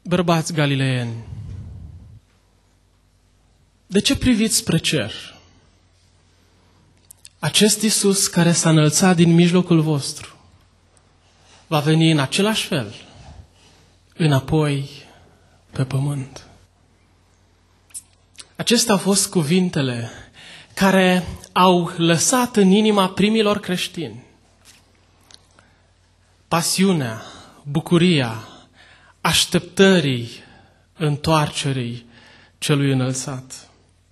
Bărbați galileeni, de ce priviți spre cer? Acest Iisus care s-a înălțat din mijlocul vostru va veni în același fel înapoi pe pământ. Acestea au fost cuvintele care au lăsat în inima primilor creștini pasiunea, bucuria, așteptării întoarcerii celui înălțat.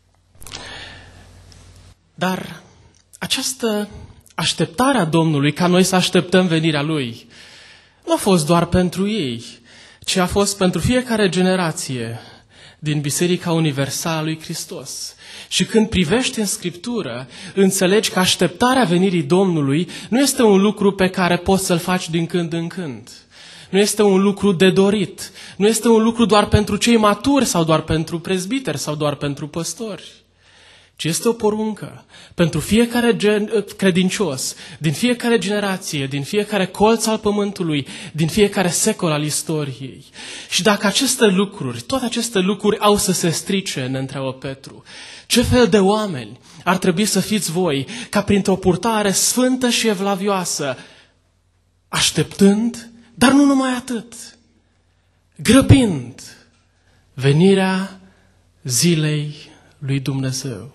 Dar această așteptare a Domnului, ca noi să așteptăm venirea Lui, nu a fost doar pentru ei, ci a fost pentru fiecare generație din Biserica Universală a lui Hristos. Și când privești în Scriptură, înțelegi că așteptarea venirii Domnului nu este un lucru pe care poți să-l faci din când în când. Nu este un lucru de dorit. Nu este un lucru doar pentru cei maturi sau doar pentru prezbiteri sau doar pentru păstori. Ci este o poruncă pentru fiecare credincios, din fiecare generație, din fiecare colț al pământului, din fiecare secol al istoriei. Și dacă aceste lucruri, toate aceste lucruri au să se strice, ne întreabă Petru, ce fel de oameni ar trebui să fiți voi ca printr-o purtare sfântă și evlavioasă, așteptând, dar nu numai atât, grăbind venirea zilei lui Dumnezeu.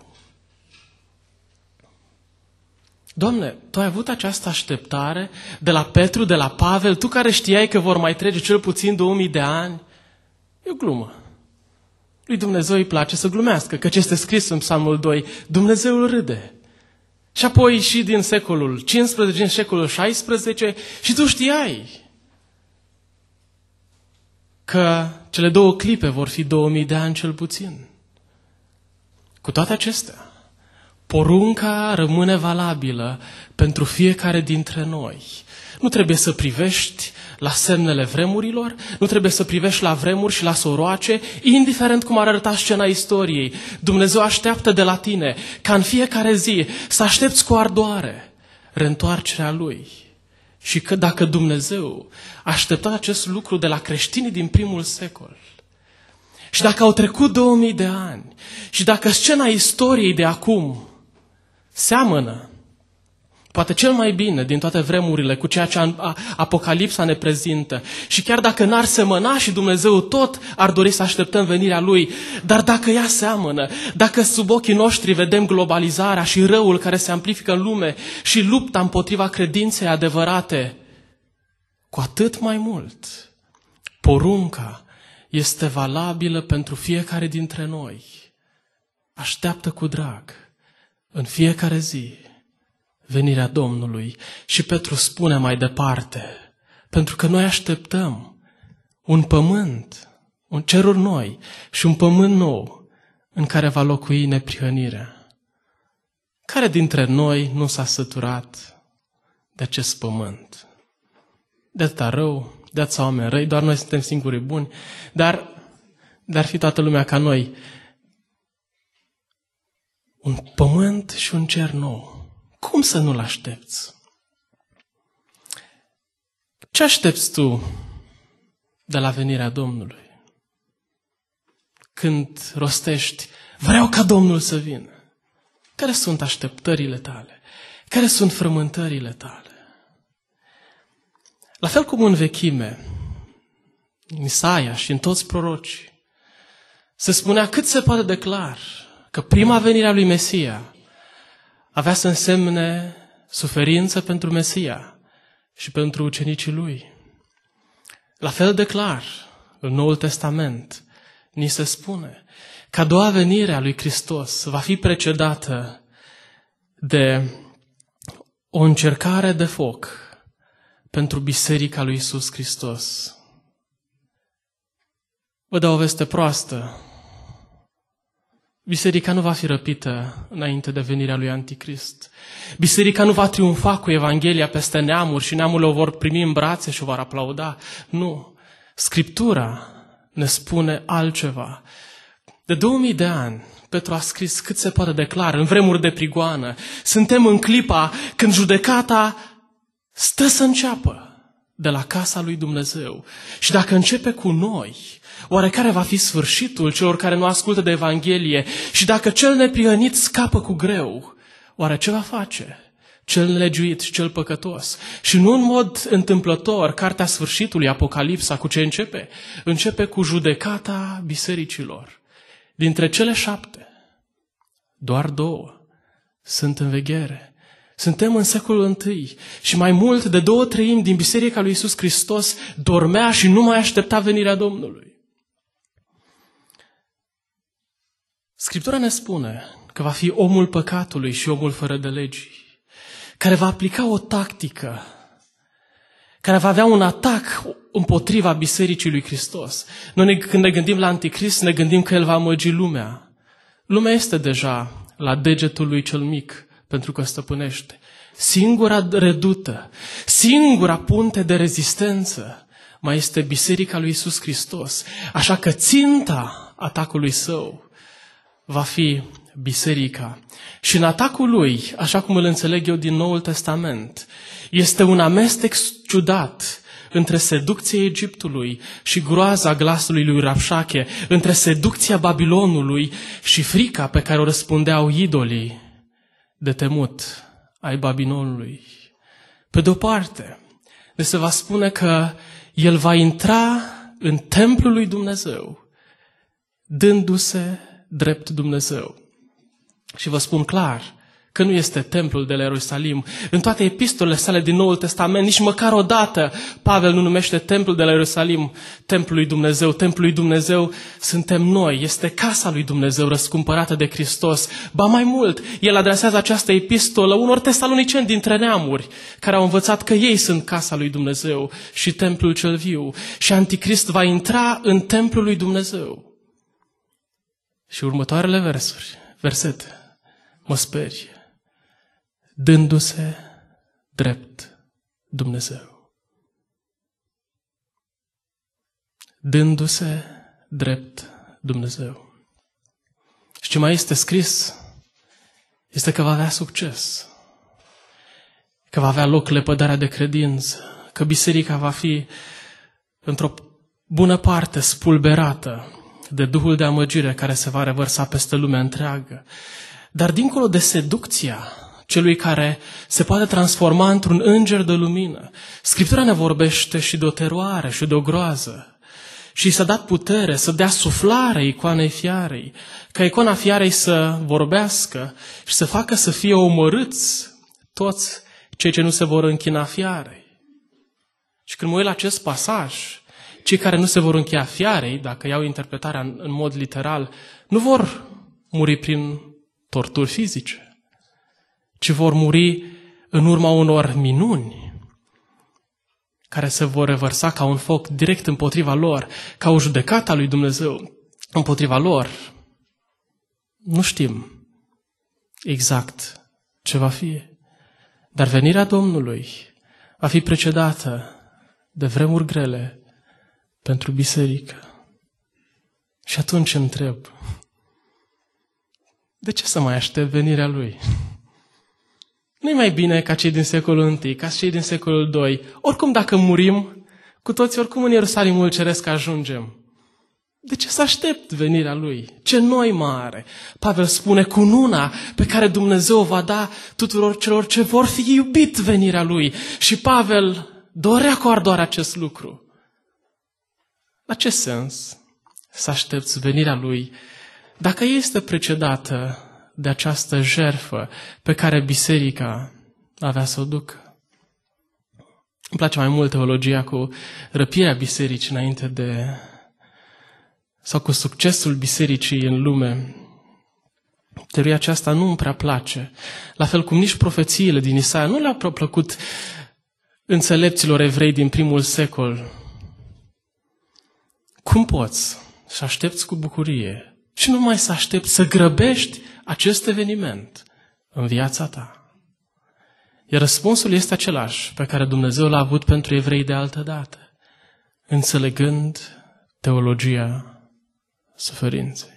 Doamne, Tu ai avut această așteptare de la Petru, de la Pavel, Tu care știai că vor mai trece cel puțin 2000 de ani? E o glumă. Lui Dumnezeu îi place să glumească, căci este scris în Psalmul 2, Dumnezeu îl râde. Și apoi și din secolul 15, din secolul 16, și tu știai că cele două clipe vor fi 2000 de ani cel puțin. Cu toate acestea, porunca rămâne valabilă pentru fiecare dintre noi. Nu trebuie să privești la semnele vremurilor, nu trebuie să privești la vremuri și la soroace, indiferent cum ar arăta scena istoriei. Dumnezeu așteaptă de la tine ca în fiecare zi să aștepți cu ardoare reîntoarcerea Lui. Și că dacă Dumnezeu a așteptat acest lucru de la creștinii din primul secol, și dacă au trecut 2000 de ani, și dacă scena istoriei de acum seamănă, poate cel mai bine din toate vremurile cu ceea ce Apocalipsa ne prezintă, și chiar dacă n-ar semăna și Dumnezeu tot ar dori să așteptăm venirea Lui, dar dacă ea seamănă, dacă sub ochii noștri vedem globalizarea și răul care se amplifică în lume și lupta împotriva credinței adevărate, cu atât mai mult, porunca este valabilă pentru fiecare dintre noi. Așteaptă cu drag în fiecare zi venirea Domnului. Și Petru spune mai departe, pentru că noi așteptăm un pământ, un ceruri noi și un pământ nou în care va locui neprihănirea. Care dintre noi nu s-a săturat de acest pământ? De atâta rău, de atâția oameni răi, doar noi suntem singurii buni, dar ar fi toată lumea ca noi. Un pământ și un cer nou. Cum să nu-l aștepți? Ce aștepți tu de la venirea Domnului? Când rostești, vreau ca Domnul să vină. Care sunt așteptările tale? Care sunt frământările tale? La fel cum în vechime, în Isaia și în toți prorocii, se spunea cât se poate de clar că prima venire a lui Mesia avea să însemne suferință pentru Mesia și pentru ucenicii lui. La fel de clar, în Noul Testament, ni se spune că a doua venire a lui Hristos va fi precedată de o încercare de foc pentru Biserica lui Iisus Hristos. Vă dau o veste proastă. Biserica nu va fi răpită înainte de venirea lui Anticrist. Biserica nu va triumfa cu Evanghelia peste neamuri și neamurile o vor primi în brațe și o vor aplauda. Nu. Scriptura ne spune altceva. De 2000 de ani, Petru a scris cât se poate de clar, în vremuri de prigoană. Suntem în clipa când judecata stă să înceapă de la casa lui Dumnezeu. Și dacă începe cu noi, Oare care va fi sfârșitul celor care nu ascultă de Evanghelie? Și dacă cel neprihănit scapă cu greu, oare ce va face cel nelegiuit și cel păcătos? Și nu în mod întâmplător, cartea sfârșitului, Apocalipsa, cu ce începe? Începe cu judecata bisericilor. Dintre cele 7, doar 2 sunt în veghere. Suntem în secolul I și mai mult de 2/3 din Biserica lui Iisus Hristos dormea și nu mai aștepta venirea Domnului. Scriptura ne spune că va fi omul păcatului și omul fără de legii, care va aplica o tactică, care va avea un atac împotriva Bisericii lui Hristos. Noi când ne gândim la Anticrist, ne gândim că el va amăgi lumea. Lumea este deja la degetul lui cel mic, pentru că stăpânește. Singura redută, singura punte de rezistență mai este Biserica lui Iisus Hristos. Așa că ținta atacului său va fi biserica. Și în atacul lui, așa cum îl înțeleg eu din Noul Testament, este un amestec ciudat între seducția Egiptului și groaza glasului lui Rabșache, între seducția Babilonului și frica pe care o răspundeau idolii de temut ai Babilonului. Pe de-o parte, se va spune că el va intra în templul lui Dumnezeu, dându-se drept Dumnezeu. Și vă spun clar că nu este templul de la Ierusalim. În toate epistolele sale din Noul Testament, nici măcar o dată Pavel nu numește templul de la Ierusalim templul lui Dumnezeu. Templul lui Dumnezeu suntem noi. Este casa lui Dumnezeu răscumpărată de Hristos. Ba mai mult, el adresează această epistolă unor tesaloniceni dintre neamuri care au învățat că ei sunt casa lui Dumnezeu și templul cel viu. Și Anticrist va intra în templul lui Dumnezeu. Și următoarele versete mă sperie. Dându-se drept Dumnezeu. Dându-se drept Dumnezeu. Și ce mai este scris este că va avea succes, că va avea loc lepădarea de credință, că biserica va fi într-o bună parte spulberată de duhul de amăgire care se va revărsa peste lumea întreagă. Dar dincolo de seducția celui care se poate transforma într-un înger de lumină, Scriptura ne vorbește și de o teroare și de o groază. Și s-a dat putere să dea suflare icoanei fiarei, ca icona fiarei să vorbească și să facă să fie omorâți toți cei ce nu se vor închina fiarei. Și când mă uit la acest pasaj, cei care nu se vor închina fiarei, dacă iau interpretarea în mod literal, nu vor muri prin torturi fizice, ci vor muri în urma unor minuni care se vor revărsa ca un foc direct împotriva lor, ca o judecată a lui Dumnezeu împotriva lor. Nu știm exact ce va fi, dar venirea Domnului va fi precedată de vremuri grele pentru biserică. Și atunci întreb, de ce să mai aștept venirea Lui? Nu-i mai bine ca cei din secolul I, ca cei din secolul II. Oricum dacă murim, cu toți oricum în Ierusalimul Ceresc ajungem. De ce să aștept venirea Lui? Ce noi mare! Pavel spune cununa pe care Dumnezeu o va da tuturor celor ce vor fi iubit venirea Lui. Și Pavel dorea cu ardoare acest lucru. La ce sens să aștepți venirea Lui dacă este precedată de această jertfă pe care biserica avea să o ducă? Îmi place mai mult teologia cu răpirea bisericii înainte de... sau cu succesul bisericii în lume. Teoria aceasta nu îmi prea place. La fel cum nici profețiile din Isaia nu le-au plăcut înțelepților evrei din primul secol. Cum poți să aștepți cu bucurie și nu mai să aștepți să grăbești acest eveniment în viața ta? Iar răspunsul este același pe care Dumnezeu l-a avut pentru evrei de altă dată, înțelegând teologia suferinței.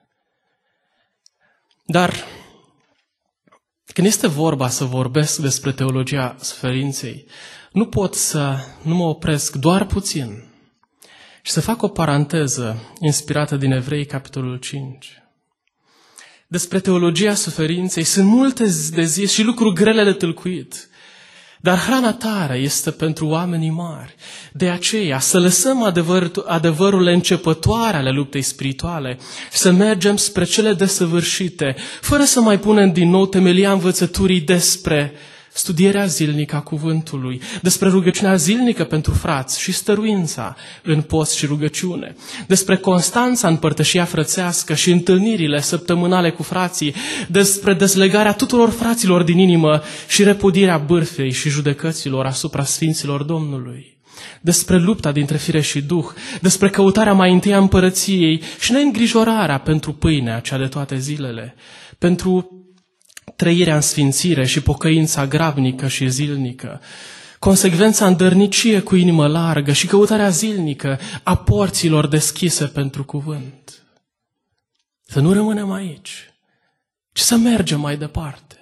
Dar când este vorba să vorbesc despre teologia suferinței, nu pot să nu mă opresc doar puțin Și să fac o paranteză inspirată din Evrei, capitolul 5. Despre teologia suferinței sunt multe de zis și lucruri grele de tâlcuit. Dar hrana tare este pentru oamenii mari. De aceea să lăsăm adevărurile începătoare ale luptei spirituale și să mergem spre cele desăvârșite, fără să mai punem din nou temelia învățăturii despre studierea zilnică a cuvântului, despre rugăciunea zilnică pentru frați și stăruința în post și rugăciune, despre constanța în părtășia frățească și întâlnirile săptămânale cu frații, despre dezlegarea tuturor fraților din inimă și repudierea bârfei și judecăților asupra sfinților Domnului, despre lupta dintre fire și duh, despre căutarea mai întâi a împărăției și neîngrijorarea pentru pâinea cea de toate zilele, pentru trăirea în sfințire și pocăința gravnică și zilnică, consecvența în dărnicie cu inimă largă și căutarea zilnică a porților deschise pentru cuvânt. Să nu rămânem aici, ci să mergem mai departe.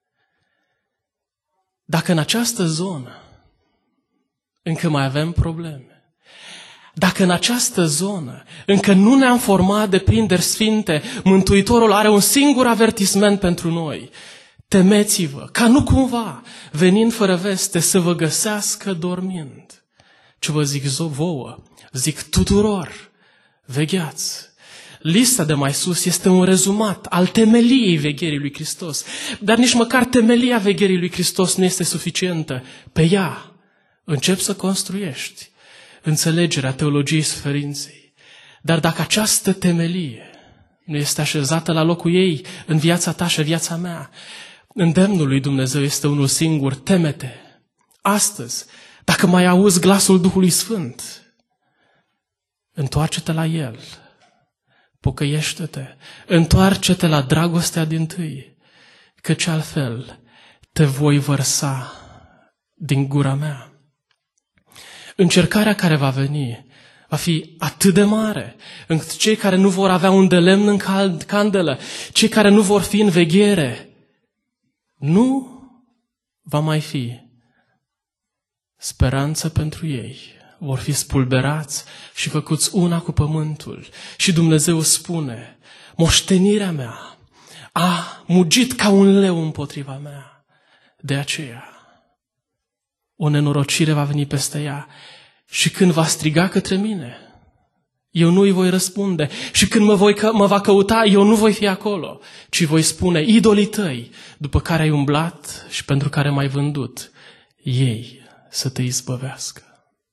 Dacă în această zonă încă mai avem probleme, dacă în această zonă încă nu ne-am format deprinderi sfinte, Mântuitorul are un singur avertisment pentru noi. Temeți-vă, ca nu cumva, venind fără veste, să vă găsească dormind. Ce vă zic vouă, zic tuturor, vegheați. Lista de mai sus este un rezumat al temeliei vegherii lui Hristos. Dar nici măcar temelia vegherii lui Hristos nu este suficientă. Pe ea începi să construiești înțelegerea teologiei suferinței. Dar dacă această temelie nu este așezată la locul ei în viața ta și viața mea, îndemnul lui Dumnezeu este unul singur: teme-te. Astăzi, dacă mai auzi glasul Duhului Sfânt, întoarce-te la El, pocăiește-te, întoarce-te la dragostea dintâi, căci altfel te voi vărsa din gura mea. Încercarea care va veni va fi atât de mare, încât cei care nu vor avea un de lemn în candelă, cei care nu vor fi în veghere, nu va mai fi speranță pentru ei. Vor fi spulberați și făcuți una cu pământul. Și Dumnezeu spune: moștenirea mea a mugit ca un leu împotriva mea. De aceea o nenorocire va veni peste ea. Și când va striga către mine, eu nu îi voi răspunde. Și când mă va căuta, eu nu voi fi acolo, ci voi spune: idolii tăi, după care ai umblat și pentru care m-ai vândut, ei să te izbăvească.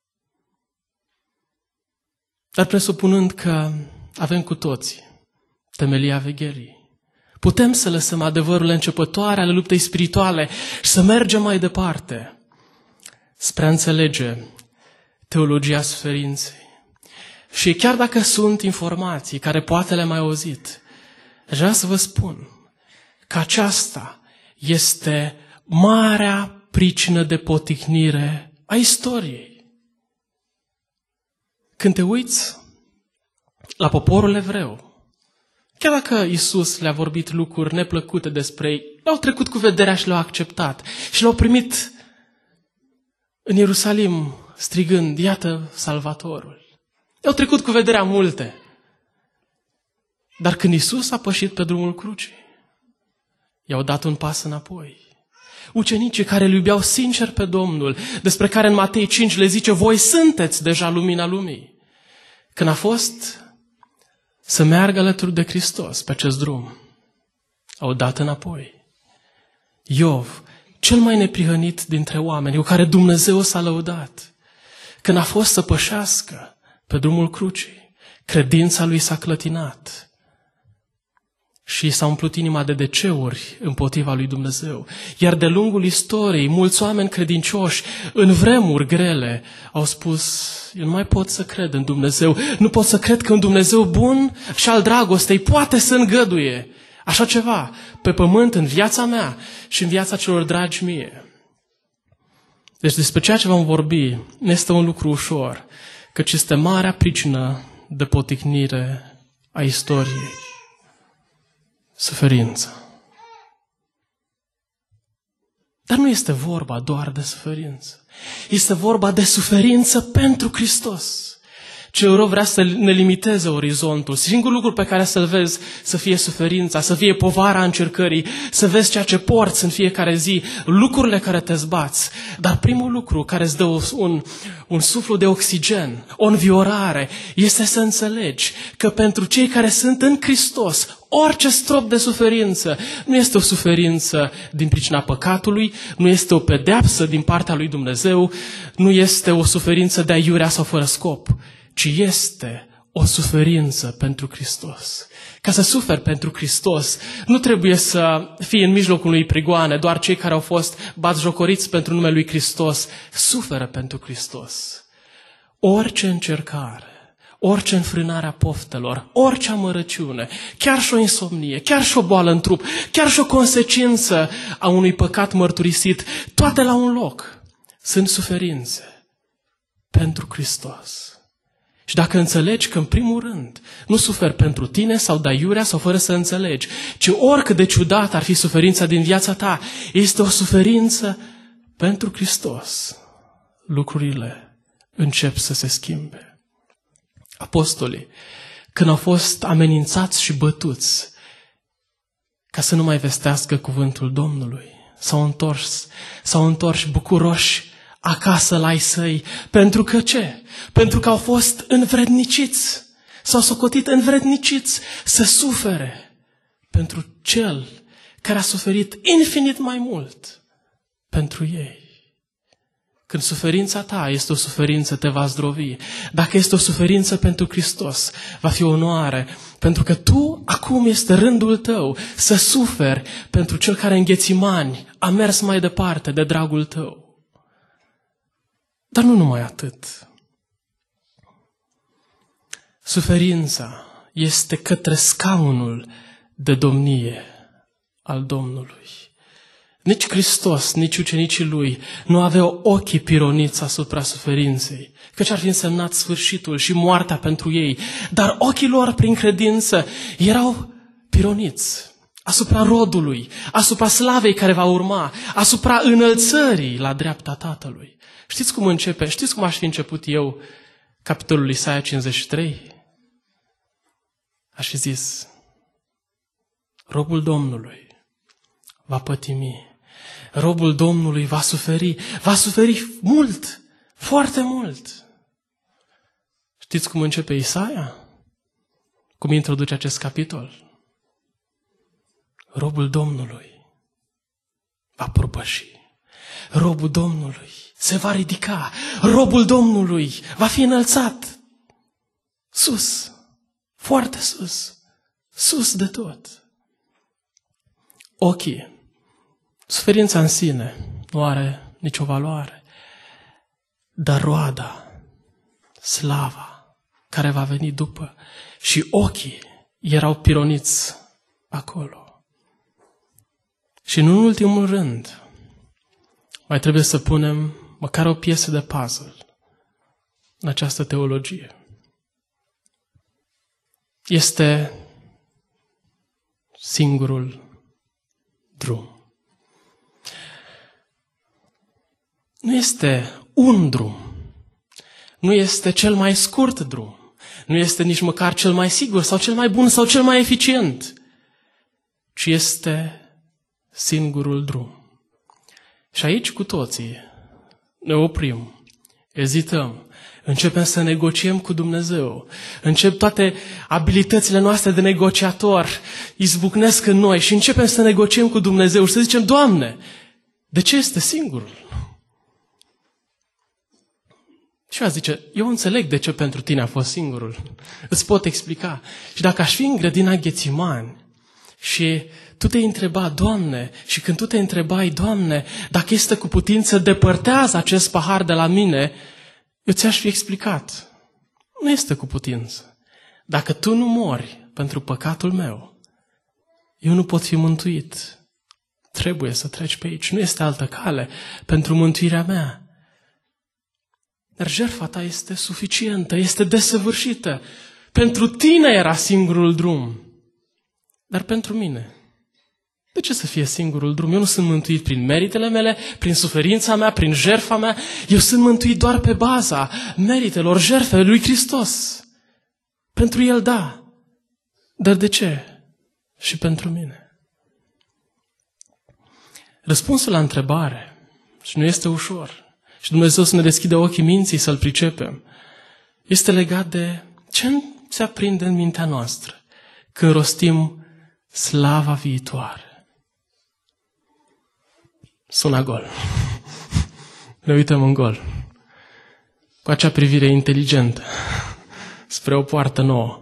Dar presupunând că avem cu toții temelia vegherii, putem să lăsăm adevărurile începătoare ale luptei spirituale și să mergem mai departe spre a înțelege teologia suferinței. Și chiar dacă sunt informații care poate le-am mai auzit, aș vrea să vă spun că aceasta este marea pricină de poticnire a istoriei. Când te uiți la poporul evreu, chiar dacă Iisus le-a vorbit lucruri neplăcute despre ei, l-au trecut cu vederea și l-au acceptat și l-au primit în Ierusalim strigând: iată Salvatorul. I-au trecut cu vederea multe. Dar când Iisus a pășit pe drumul crucii, i-au dat un pas înapoi. Ucenicii care îl iubeau sincer pe Domnul, despre care în Matei 5 le zice: voi sunteți deja lumina lumii. Când a fost să meargă alături de Hristos pe acest drum, au dat înapoi. Iov, cel mai neprihănit dintre oameni cu care Dumnezeu s-a lăudat, când a fost să pășească pe drumul crucii, credința lui s-a clătinat și s-a umplut inima de DC-uri împotriva lui Dumnezeu. Iar de lungul istoriei, mulți oameni credincioși, în vremuri grele, au spus: eu nu mai pot să cred în Dumnezeu, nu pot să cred că un Dumnezeu bun și al dragostei poate să îngăduie așa ceva pe pământ, în viața mea și în viața celor dragi mie. Deci despre ceea ce vom vorbi nu este un lucru ușor, căci este marea pricină de poticnire a istoriei. Suferință. Dar nu este vorba doar de suferință. Este vorba de suferință pentru Hristos. Cel rău vrea să ne limiteze orizontul. Singurul lucru pe care să-l vezi să fie suferința, să fie povara încercării, să vezi ceea ce porți în fiecare zi, lucrurile care te zbați. Dar primul lucru care îți dă un suflu de oxigen, o înviorare, este să înțelegi că pentru cei care sunt în Hristos, orice strop de suferință nu este o suferință din pricina păcatului, nu este o pedeapsă din partea lui Dumnezeu, nu este o suferință de aiurea sau fără scop, ci este o suferință pentru Hristos. Ca să suferi pentru Hristos, nu trebuie să fii în mijlocul unei prigoane, doar cei care au fost batjocoriți pentru numele lui Hristos suferă pentru Hristos. Orice încercare, orice înfrânare a poftelor, orice amărăciune, chiar și o insomnie, chiar și o boală în trup, chiar și o consecință a unui păcat mărturisit, toate la un loc sunt suferințe pentru Hristos. Și dacă înțelegi că în primul rând nu suferi pentru tine sau de aiurea sau fără să înțelegi, ci oricât de ciudat ar fi suferința din viața ta, este o suferință pentru Hristos, lucrurile încep să se schimbe. Apostolii, când au fost amenințați și bătuți ca să nu mai vestească cuvântul Domnului, s-au întors bucuroși acasă la ai săi. Pentru că ce? Pentru că au fost învredniciți, s-au socotit învredniciți să sufere pentru cel care a suferit infinit mai mult pentru ei. Când suferința ta este o suferință, te va zdrovi. Dacă este o suferință pentru Hristos, va fi o onoare, pentru că tu, acum este rândul tău să suferi pentru cel care în Ghețimani a mers mai departe de dragul tău. Dar nu numai atât. Suferința este către scaunul de domnie al Domnului. Nici Hristos, nici ucenicii lui nu aveau ochii pironiți asupra suferinței, căci ar fi însemnat sfârșitul și moartea pentru ei. Dar ochii lor, prin credință, erau pironiți asupra rodului, asupra slavei care va urma, asupra înălțării la dreapta Tatălui. Știți cum începe? Știți cum aș fi început eu capitolul Isaia 53? Aș fi zis, robul Domnului va pătimi, robul Domnului va suferi mult, foarte mult. Știți cum începe Isaia? Cum introduce acest capitol? Robul Domnului va propăși, robul Domnului se va ridica, robul Domnului va fi înălțat sus, foarte sus, sus de tot. Ochii, suferința în sine nu are nicio valoare, dar roada, slava care va veni după, și ochii erau pironiți acolo. Și în ultimul rând, mai trebuie să punem măcar o piesă de puzzle în această teologie. Este singurul drum. Nu este un drum. Nu este cel mai scurt drum. Nu este nici măcar cel mai sigur sau cel mai bun sau cel mai eficient. Ci este singurul drum. Și aici cu toții ne oprim, ezităm, începem să negociem cu Dumnezeu, încep toate abilitățile noastre de negociator, izbucnesc în noi și începem să negociem cu Dumnezeu și să zicem, Doamne, de ce este singurul? Și eu zice, eu înțeleg de ce pentru tine a fost singurul, îți pot explica. Și dacă aș fi în grădina Ghețimani și tu te-ai întrebat, Doamne, și când tu te întrebai, Doamne, dacă este cu putință, depărtează acest pahar de la mine, eu ți-aș fi explicat. Nu este cu putință. Dacă tu nu mori pentru păcatul meu, eu nu pot fi mântuit. Trebuie să treci pe aici. Nu este altă cale pentru mântuirea mea. Dar jertfa ta este suficientă, este desăvârșită. Pentru tine era singurul drum. Dar pentru mine De ce să fie singurul drum? Eu nu sunt mântuit prin meritele mele, prin suferința mea, prin jertfa mea. Eu sunt mântuit doar pe baza meritelor, jertfei lui Hristos. Pentru El, da. Dar de ce? Și pentru mine. Răspunsul la întrebare, și nu este ușor, și Dumnezeu să ne deschide ochii minții să-L pricepem, este legat de ce se aprinde în mintea noastră când rostim slava viitoare. Sună gol. Ne uităm în gol. Cu acea privire inteligentă spre o poartă nouă.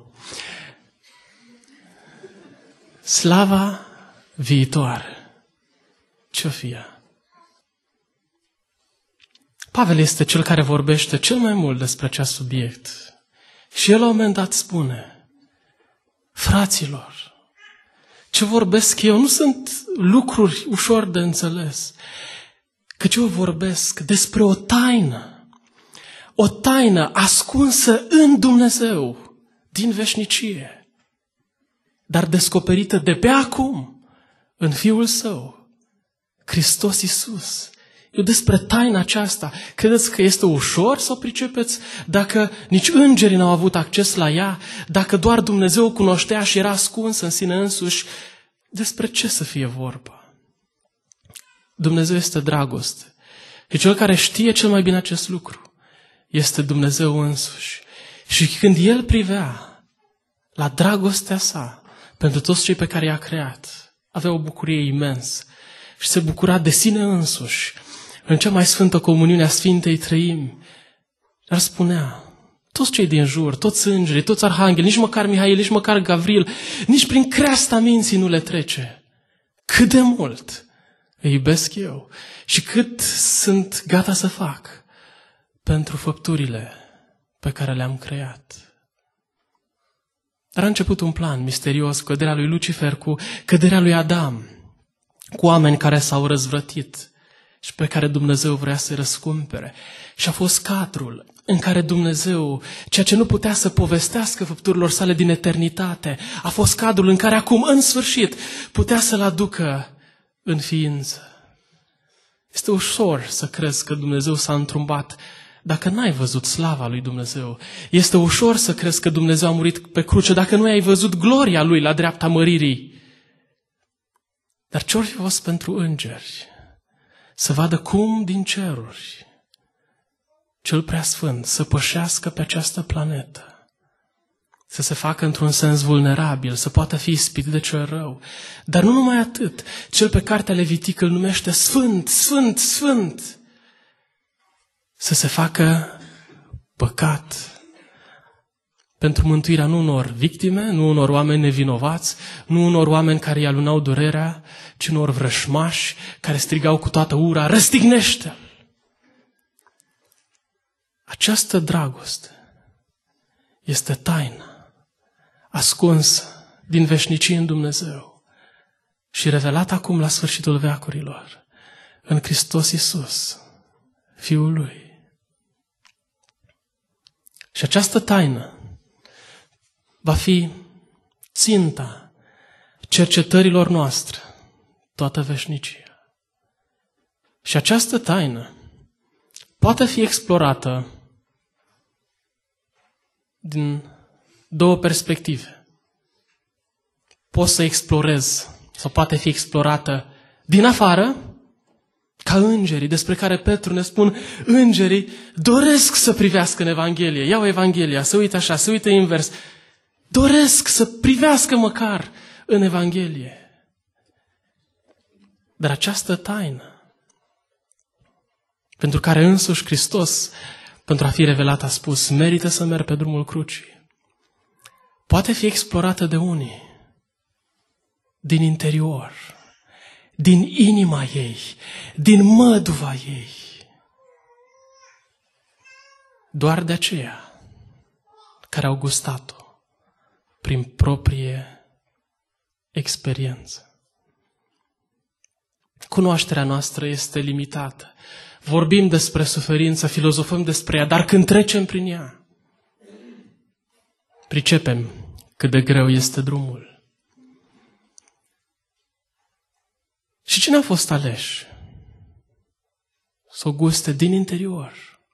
Slava viitoare. Ce-o fi ea? Pavel este cel care vorbește cel mai mult despre acest subiect. Și el la un moment dat spune: fraților, ce vorbesc eu nu sunt lucruri ușor de înțeles, căci eu vorbesc despre o taină ascunsă în Dumnezeu din veșnicie, dar descoperită de pe acum în Fiul Său, Hristos Iisus. Eu despre taina aceasta, credeți că este ușor să o pricepeți dacă nici îngerii n-au avut acces la ea, dacă doar Dumnezeu o cunoștea și era ascuns în sine însuși? Despre ce să fie vorba? Dumnezeu este dragoste. Și cel care știe cel mai bine acest lucru este Dumnezeu însuși. Și când El privea la dragostea sa pentru toți cei pe care i-a creat, avea o bucurie imensă și se bucura de sine însuși în cea mai sfântă comuniune a Sfintei Trăimi. Dar spunea: toți cei din jur, toți îngerii, toți arhangheli, nici măcar Mihail, nici măcar Gavril, nici prin creasta minții nu le trece. Cât de mult îi iubesc eu și cât sunt gata să fac pentru făpturile pe care le-am creat. Dar a început un plan misterios, căderea lui Lucifer cu căderea lui Adam, cu oameni care s-au răzvrătit și pe care Dumnezeu vrea să-i răscumpere. Și a fost cadrul în care Dumnezeu, ceea ce nu putea să povestească făpturilor sale din eternitate, a fost cadrul în care acum, în sfârșit, putea să-l aducă în ființă. Este ușor să crezi că Dumnezeu s-a întrumbat dacă n-ai văzut slava lui Dumnezeu. Este ușor să crezi că Dumnezeu a murit pe cruce dacă nu ai văzut gloria Lui la dreapta măririi. Dar ce-or fi fost pentru îngeri să vadă cum din ceruri Cel Preasfânt să pășească pe această planetă, să se facă într-un sens vulnerabil, să poată fi ispitit de cel rău. Dar nu numai atât, Cel pe cartea Levitic îl numește Sfânt, Sfânt, Sfânt, să se facă păcat pentru mântuirea nu unor victime, nu unor oameni nevinovați, nu unor oameni care îi alunau durerea, ci unor vrășmași care strigau cu toată ura: răstignește-l! Această dragoste este taină, ascunsă din veșnicie în Dumnezeu și revelată acum la sfârșitul veacurilor în Hristos Iisus, Fiul Lui. Și această taină va fi ținta cercetărilor noastre toată veșnicia. Și această taină poate fi explorată din două perspective. Poți să explorezi, sau poate fi explorată din afară, ca îngerii, despre care Petru ne spun: îngerii doresc să privească în Evanghelie. Iau Evanghelia, să uită așa, să uită invers. Doresc să privească măcar în Evanghelie. Dar această taină, pentru care însuși Hristos, pentru a fi revelat, a spus: merită să merg pe drumul crucii, poate fi explorată de unii din interior, din inima ei, din măduva ei. Doar de aceia care au gustat-o prin proprie experiență. Cunoașterea noastră este limitată. Vorbim despre suferință, filozofăm despre ea, dar când trecem prin ea, pricepem cât de greu este drumul. Și cine a fost aleși? Să o guste din interior.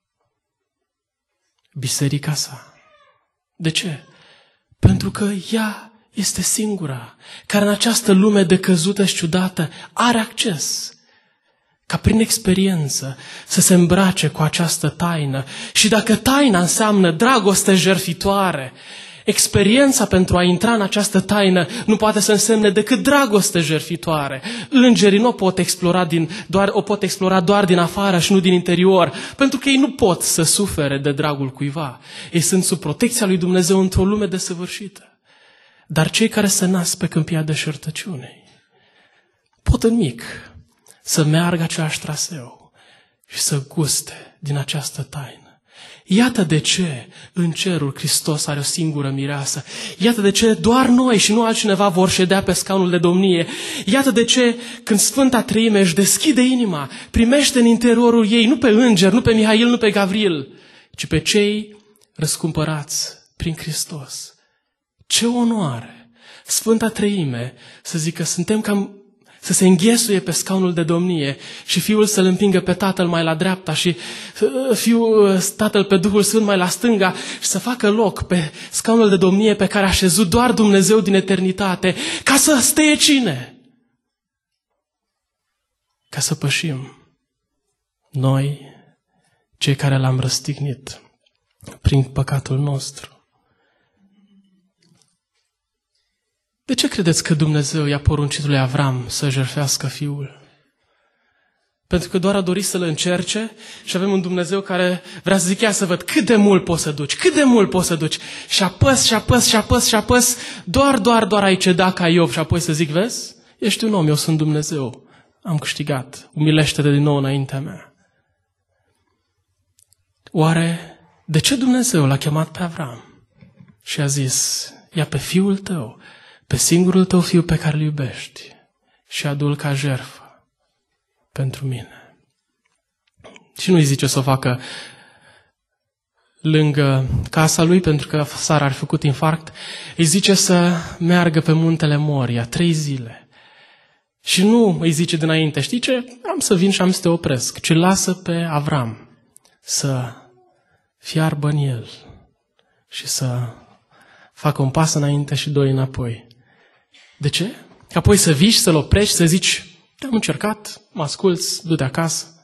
Biserica sa. De ce? Pentru că ea este singura care în această lume decăzută și ciudată are acces ca prin experiență să se îmbrace cu această taină. Și dacă taina înseamnă dragoste jertfitoare, experiența pentru a intra în această taină nu poate să însemne decât dragoste jertfitoare. Îngerii nu o pot explora doar din afară și nu din interior, pentru că ei nu pot să sufere de dragul cuiva. Ei sunt sub protecția lui Dumnezeu într-o lume desăvârșită. Dar cei care se nasc pe câmpia deșertăciunii pot în mic să meargă același traseu și să guste din această taină. Iată de ce în cerul Hristos are o singură mireasă. Iată de ce doar noi și nu altcineva vor ședea pe scaunul de domnie. Iată de ce când Sfânta Treime își deschide inima, primește în interiorul ei nu pe îngeri, nu pe Mihail, nu pe Gavril, ci pe cei răscumpărați prin Hristos. Ce onoare! Sfânta Treime să zică suntem cam să se înghesuie pe scaunul de domnie și Fiul să-L împingă pe Tatăl mai la dreapta și Tatăl pe Duhul Sfânt mai la stânga și să facă loc pe scaunul de domnie pe care a așezut doar Dumnezeu din eternitate, ca să steie cine? Ca să pășim noi, cei care L-am răstignit prin păcatul nostru. De ce credeți că Dumnezeu i-a poruncit lui Avram să jertfească fiul? Pentru că doar a dorit să-l încerce și avem un Dumnezeu care vrea să zică, ia să văd cât de mult poți să duci, cât de mult poți să duci. Și apăs, doar ai cedat ca Iov și apoi să zic, vezi, ești un om, eu sunt Dumnezeu, am câștigat, umilește-te din nou înaintea mea. Oare de ce Dumnezeu l-a chemat pe Avram și a zis, ia pe fiul tău, pe singurul tău fiu pe care îl iubești și adu-l ca jertfă pentru mine? Și nu îi zice să o facă lângă casa lui, pentru că Sara ar fi făcut infarct. Îi zice să meargă pe muntele Moria 3 zile. Și nu îi zice dinainte, știi ce? Am să vin și am să te opresc. Ci lasă pe Avram să fiarbă în el și să facă un pas înainte și 2 înapoi. De ce? Că apoi să vii și să-l oprești și să zici, te-am încercat, mă asculți, du-te acasă.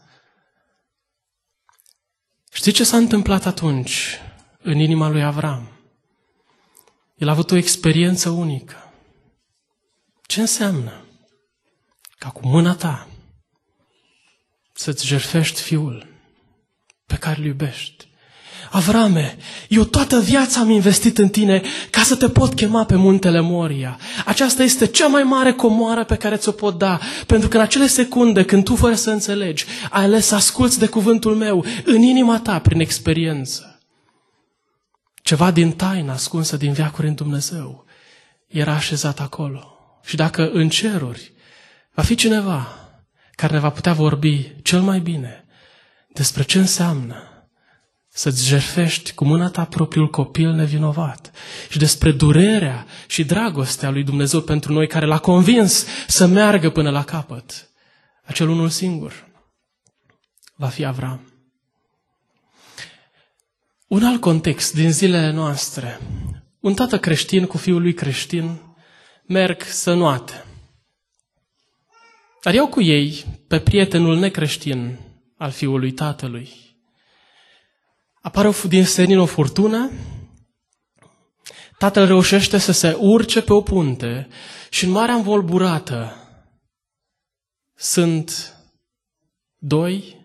Știi ce s-a întâmplat atunci în inima lui Avram? El a avut o experiență unică. Ce înseamnă? Ca cu mâna ta să-ți jertfești fiul pe care îl iubești. Avrame, eu toată viața am investit în tine ca să te pot chema pe muntele Moria. Aceasta este cea mai mare comoară pe care ți-o pot da, pentru că în acele secunde când tu, fără să înțelegi, ai ales să asculți de cuvântul meu în inima ta prin experiență. Ceva din taină ascunsă din veacuri în Dumnezeu era așezat acolo. Și dacă în ceruri va fi cineva care ne va putea vorbi cel mai bine despre ce înseamnă să-ți jertfești cu mâna ta propriul copil nevinovat și despre durerea și dragostea lui Dumnezeu pentru noi, care l-a convins să meargă până la capăt, acel unul singur va fi Avram. Un alt context din zilele noastre. Un tată creștin cu fiul lui creștin merg să înoate. Dar iau cu ei pe prietenul necreștin al fiului tatălui. Apare din senin o furtună, tatăl reușește să se urce pe o punte și în marea învolburată sunt 2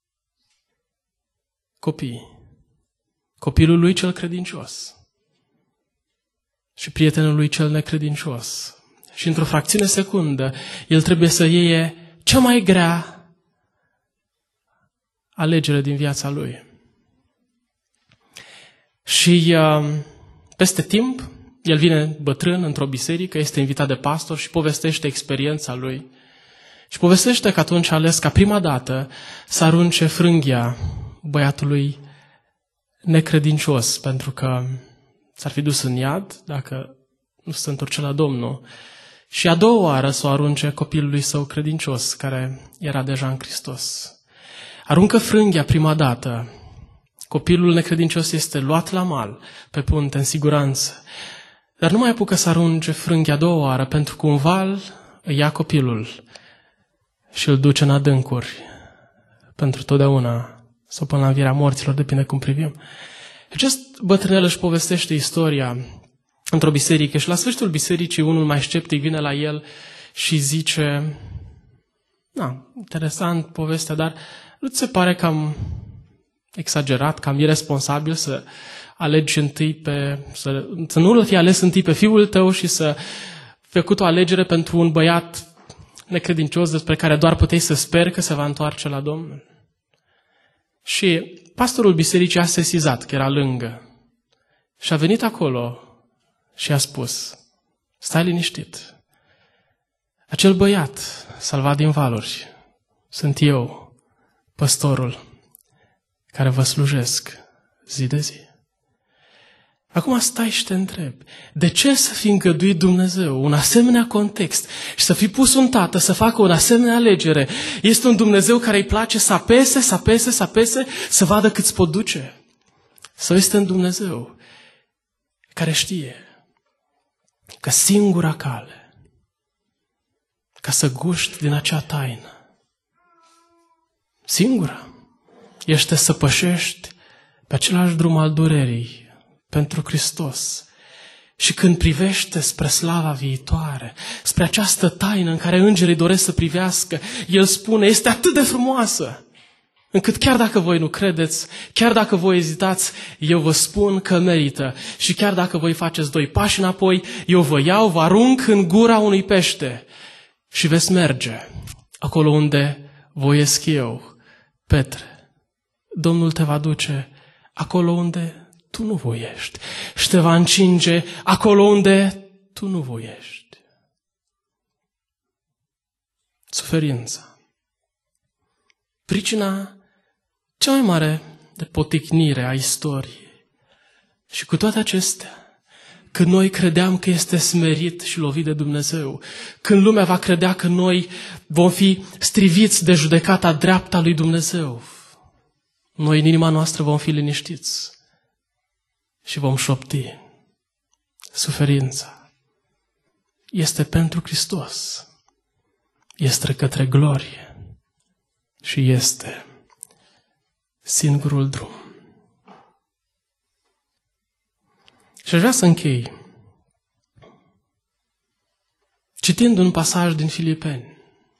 copii. Copilul lui cel credincios și prietenul lui cel necredincios. Și într-o fracțiune secundă, el trebuie să iei cea mai grea alegere din viața lui. Și peste timp, el vine bătrân într-o biserică, este invitat de pastor și povestește experiența lui. Și povestește că atunci a ales ca prima dată să arunce frânghia băiatului necredincios, pentru că s-ar fi dus în iad dacă nu se întorce la Domnul. și a doua oară să o arunce copilului său credincios, care era deja în Hristos. Aruncă frânghia prima dată. Copilul necredincios este luat la mal, pe punte, în siguranță. Dar nu mai apucă să arunce frânghia a doua oară, pentru că un val îi ia copilul și îl duce în adâncuri pentru totdeauna, sau până la învierea morților, depinde cum privim. Acest bătrânel își povestește istoria într-o biserică și la sfârșitul bisericii unul mai sceptic vine la el și zice: interesant povestea, dar nu ți se pare cam exagerat, cam irresponsabil să alegi întâi să nu-l fi ales întâi pe fiul tău și să făcut o alegere pentru un băiat necredincios despre care doar puteai să speri că se va întoarce la Domnul? Și pastorul bisericii a sesizat că era lângă și a venit acolo și a spus: stai liniștit, acel băiat salvat din valuri sunt eu, păstorul, care vă slujesc zi de zi. Acum stai și te întrebi, de ce să fi îngăduit Dumnezeu un asemenea context și să fi pus un tată să facă o asemenea alegere? Este un Dumnezeu care îi place să apese, să vadă cât pot duce. Sau este un Dumnezeu care știe că singura cale ca să guști din acea taină, singura, este să pășești pe același drum al durerii pentru Hristos. Și când privește spre slava viitoare, spre această taină în care îngerii doresc să privească, El spune: este atât de frumoasă, încât chiar dacă voi nu credeți, chiar dacă voi ezitați, eu vă spun că merită. Și chiar dacă voi faceți 2 pași înapoi, eu vă iau, vă arunc în gura unui pește și veți merge acolo unde voiesc eu. Petre, Domnul te va duce acolo unde tu nu voiești și te va încinge acolo unde tu nu voiești. Suferința. Pricina cea mai mare de poticnire a istoriei. Și cu toate acestea, când noi credeam că este smerit și lovit de Dumnezeu, când lumea va credea că noi vom fi striviți de judecata dreaptă a lui Dumnezeu, noi în inima noastră vom fi liniștiți și vom șopti: suferința este pentru Hristos, este către glorie și este singurul drum. Și aș vrea să închei citind un pasaj din Filipeni.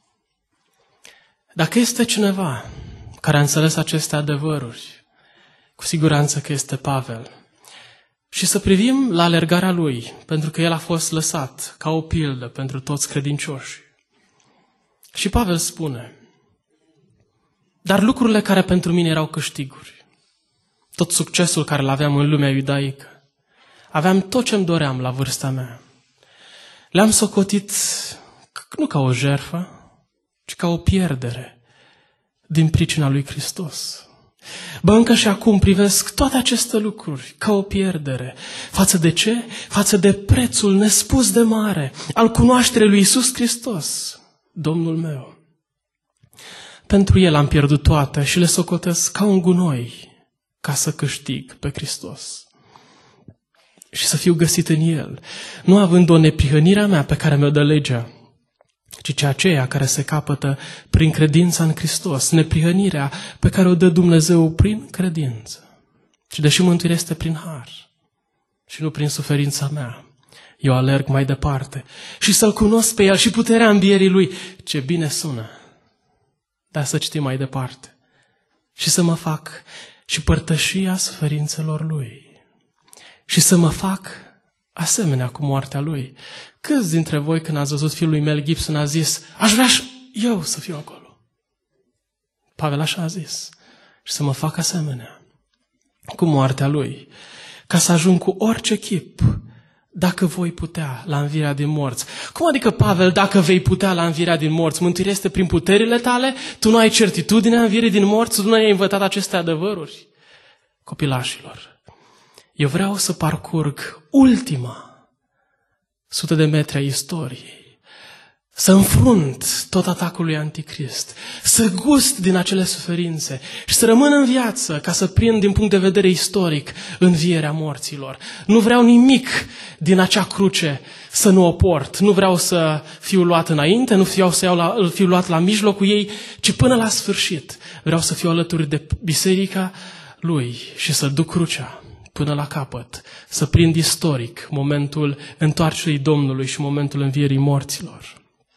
Dacă este cineva care a înțeles aceste adevăruri, cu siguranță că este Pavel. Și să privim la alergarea lui, pentru că el a fost lăsat ca o pildă pentru toți credincioșii. Și Pavel spune: dar lucrurile care pentru mine erau câștiguri, tot succesul care l-aveam în lumea iudaică, aveam tot ce-mi doream la vârsta mea, le-am socotit nu ca o jertfă, ci ca o pierdere din pricina lui Hristos. Încă și acum privesc toate aceste lucruri ca o pierdere. Față de ce? Față de prețul nespus de mare al cunoașterii lui Iisus Hristos, Domnul meu. Pentru El am pierdut toate și le socotesc ca un gunoi, ca să câștig pe Hristos și să fiu găsit în El, nu având o neprihănirea mea pe care mi-o dă legea, ci aceea care se capătă prin credința în Hristos, neprihănirea pe care o dă Dumnezeu prin credință. Și deși mântuirea este prin har și nu prin suferința mea, eu alerg mai departe și să-L cunosc pe El și puterea învierii Lui. Ce bine sună! Dar să citim mai departe și să mă fac și părtășia suferințelor Lui și să mă fac asemenea cu moartea Lui. Câți dintre voi, când ați văzut filmul lui Mel Gibson, a zis: aș vrea și eu să fiu acolo? Pavel așa a zis: și să mă fac asemenea cu moartea Lui, ca să ajung cu orice chip, dacă voi putea, la învierea din morți. Cum adică, Pavel, dacă vei putea la învierea din morți? Mântuirea este prin puterile tale? Tu nu ai certitudinea învierii din morți? Tu nu ai învățat aceste adevăruri? Copilașilor, eu vreau să parcurg ultima 100 de metri a istoriei, să înfrunt tot atacul lui Anticrist, să gust din acele suferințe și să rămân în viață ca să prind din punct de vedere istoric învierea morților. Nu vreau nimic din acea cruce să nu o port. Nu vreau să fiu luat înainte, nu vreau să fiu luat la mijlocul ei, ci până la sfârșit. Vreau să fiu alături de biserica lui și să duc crucea până la capăt, să prind istoric momentul întoarcerii Domnului și momentul învierii morților.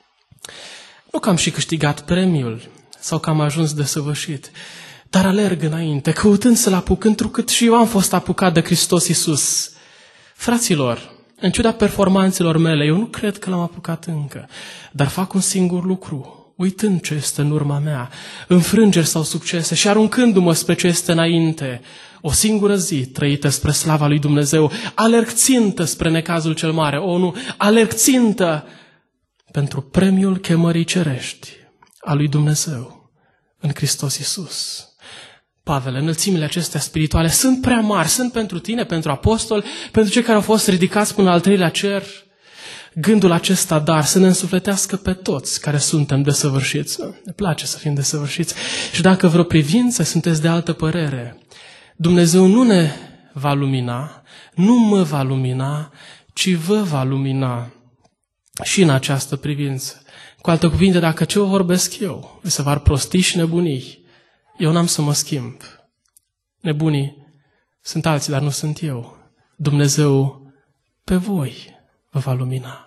Nu că am și câștigat premiul sau că am ajuns desăvârșit, dar alerg înainte, căutând să-L apuc, întrucât și eu am fost apucat de Hristos Iisus. Fraților, în ciuda performanțelor mele, eu nu cred că L-am apucat încă, dar fac un singur lucru, uitând ce este în urma mea, înfrângeri sau succese și aruncându-mă spre ce este înainte, o singură zi trăită spre slava lui Dumnezeu, alerg țintă spre necazul cel mare, nu, alerg țintă pentru premiul chemării cerești a lui Dumnezeu în Hristos Iisus. Pavel, înălțimile acestea spirituale sunt prea mari, sunt pentru tine, pentru apostoli, pentru cei care au fost ridicați până al treilea cer. Gândul acesta, dar, să ne însufletească pe toți care suntem desăvârșiți. Ne place să fim desăvârșiți. Și dacă vreo privință sunteți de altă părere, Dumnezeu nu ne va lumina, nu mă va lumina, ci vă va lumina și în această privință. Cu alte cuvinte, dacă ce o vorbesc eu se var prostii și nebunii, eu n-am să mă schimb. Nebunii sunt alții, dar nu sunt eu. Dumnezeu pe voi vă va lumina.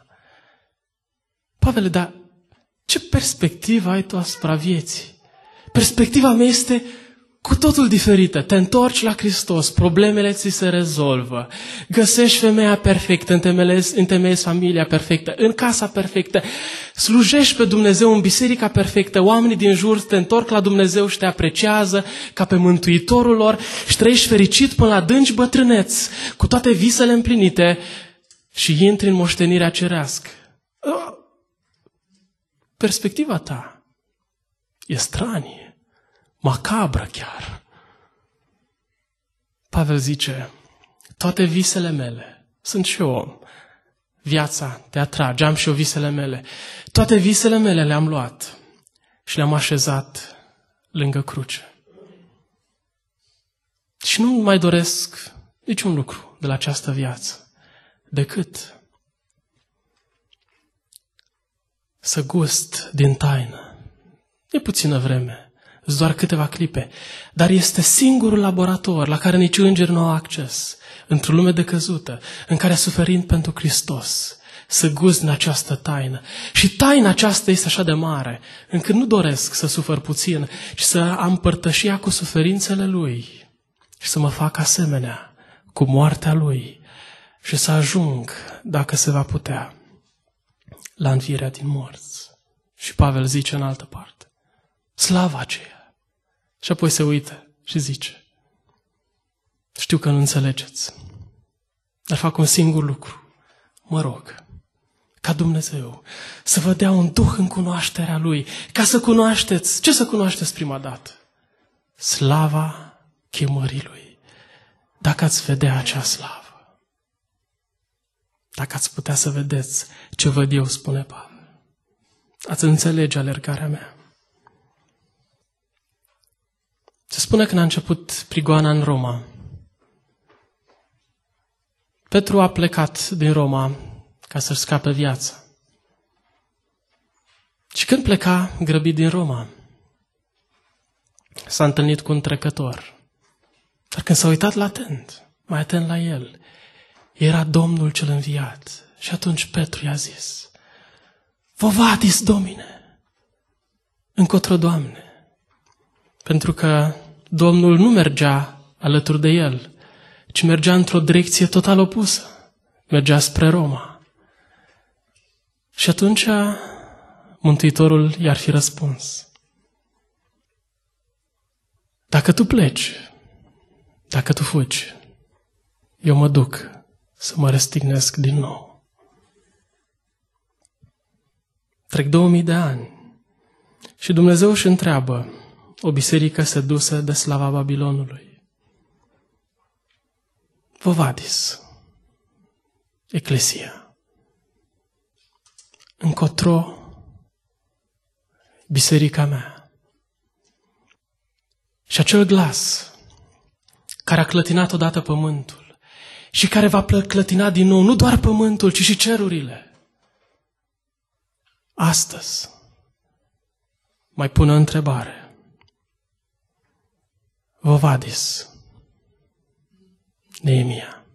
Pavele, dar ce perspectivă ai tu asupra vieții? Perspectiva mea este cu totul diferită. Te întorci la Hristos, problemele ți se rezolvă, găsești femeia perfectă, întemeiezi familia perfectă, în casa perfectă, slujești pe Dumnezeu în biserica perfectă, oamenii din jur te întorc la Dumnezeu și te apreciază ca pe Mântuitorul lor și trăiești fericit până la adânci bătrâneți, cu toate visele împlinite și intri în moștenirea cerească. Perspectiva ta e stranie. Macabră chiar. Pavel zice, toate visele mele, sunt și eu om, viața te atrage, am și eu visele mele, toate visele mele le-am luat și le-am așezat lângă cruce. Și nu mai doresc niciun lucru de la această viață, decât să gust din taină. E puțină vreme. Doar câteva clipe, dar este singurul laborator la care nici îngeri nu au acces, într-o lume decăzută, în care suferind pentru Hristos, să gust în această taină. Și taina aceasta este așa de mare, încât nu doresc să sufăr puțin, ci să am părtășia cu suferințele Lui și să mă fac asemenea cu moartea Lui și să ajung, dacă se va putea, la învierea din morți. Și Pavel zice în altă parte, slava aceea. Și apoi se uită și zice, știu că nu înțelegeți, dar fac un singur lucru. Mă rog ca Dumnezeu să vă dea un duh în cunoașterea Lui, ca să cunoașteți, ce să cunoașteți prima dată? Slava chemării Lui. Dacă ați vedea acea slavă, dacă ați putea să vedeți ce văd eu, spune Pavel, ați înțelege alergarea mea. Se spune că când a început prigoana în Roma, Petru a plecat din Roma ca să-și scape viața. Și când pleca grăbit din Roma, s-a întâlnit cu un trecător. Dar când s-a uitat mai atent la el, era Domnul cel înviat. Și atunci Petru i-a zis, Vo vadis, Domine, încotro, Doamne. Pentru că Domnul nu mergea alături de el, ci mergea într-o direcție total opusă. Mergea spre Roma. Și atunci Mântuitorul i-ar fi răspuns, dacă tu pleci, dacă tu fugi, eu mă duc să mă răstignesc din nou. Trec 2000 de ani și Dumnezeu își întreabă o biserică sedusă de slava Babilonului. Vo vadis, Eclesia, încotro biserica mea. Și acel glas care a clătinat odată pământul și care va clătina din nou nu doar pământul, ci și cerurile, astăzi mai pune o întrebare. Vă vadis, Neemia.